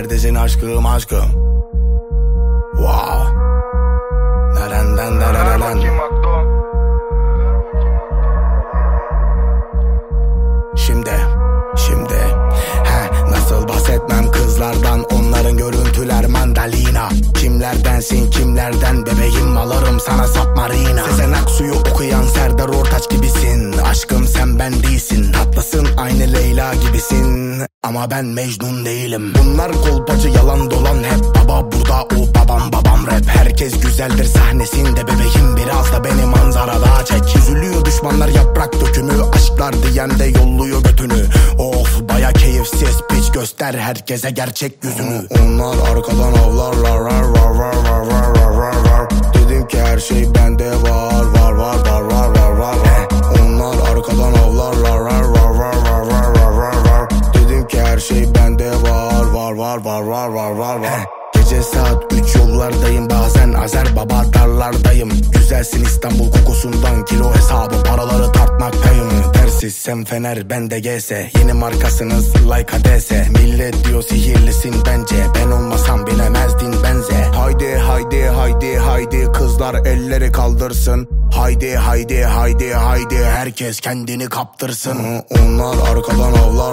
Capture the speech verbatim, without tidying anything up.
neredesin aşkım aşkım? Wow. Nereden nereden? Şimdi, şimdi he, nasıl bahsetmem kızlardan, onların görüntüler mandalina. Kimlerdensin kimlerden bebeğim, alırım sana submarina. Sezen Aksu'yu okuyan Serdar Ortaç gibisin. Aşkım sen ben değilsin, tatlısın aynı Leyla gibisin. Ama ben Mecnun değilim. Bunlar kolpacı yalan dolan hep. Baba burada o babam babam rap. Herkes güzeldir sahnesinde bebeğim, biraz da beni manzarada çek. Üzülüyor düşmanlar yaprak dökümü, aşklar diyen de yolluyor götünü. Of baya keyifsiz piç, göster herkese gerçek yüzünü. Onlar arkadan avlarlar var var var var var var var. Dedim ki her şey bende var var var var var var var. Onlar arkadan avlarlar var var var var var var var var. Dedim ki her şey bende var var var var var var var var. Gece saat üç yollardayım, bazen Azer Baba darlardayım. Güzelsin İstanbul kokusundan, kilo hesabı paraları tartmaktayım. Tersizsem Fener bende G S, yeni markasınız like A D S. Millet diyor sihirlisin bence, ben olmasam bilemezdin benze. Haydi haydi haydi haydi kızlar elleri kaldırsın. Haydi haydi haydi haydi herkes kendini kaptırsın. Onlar arkadan avlar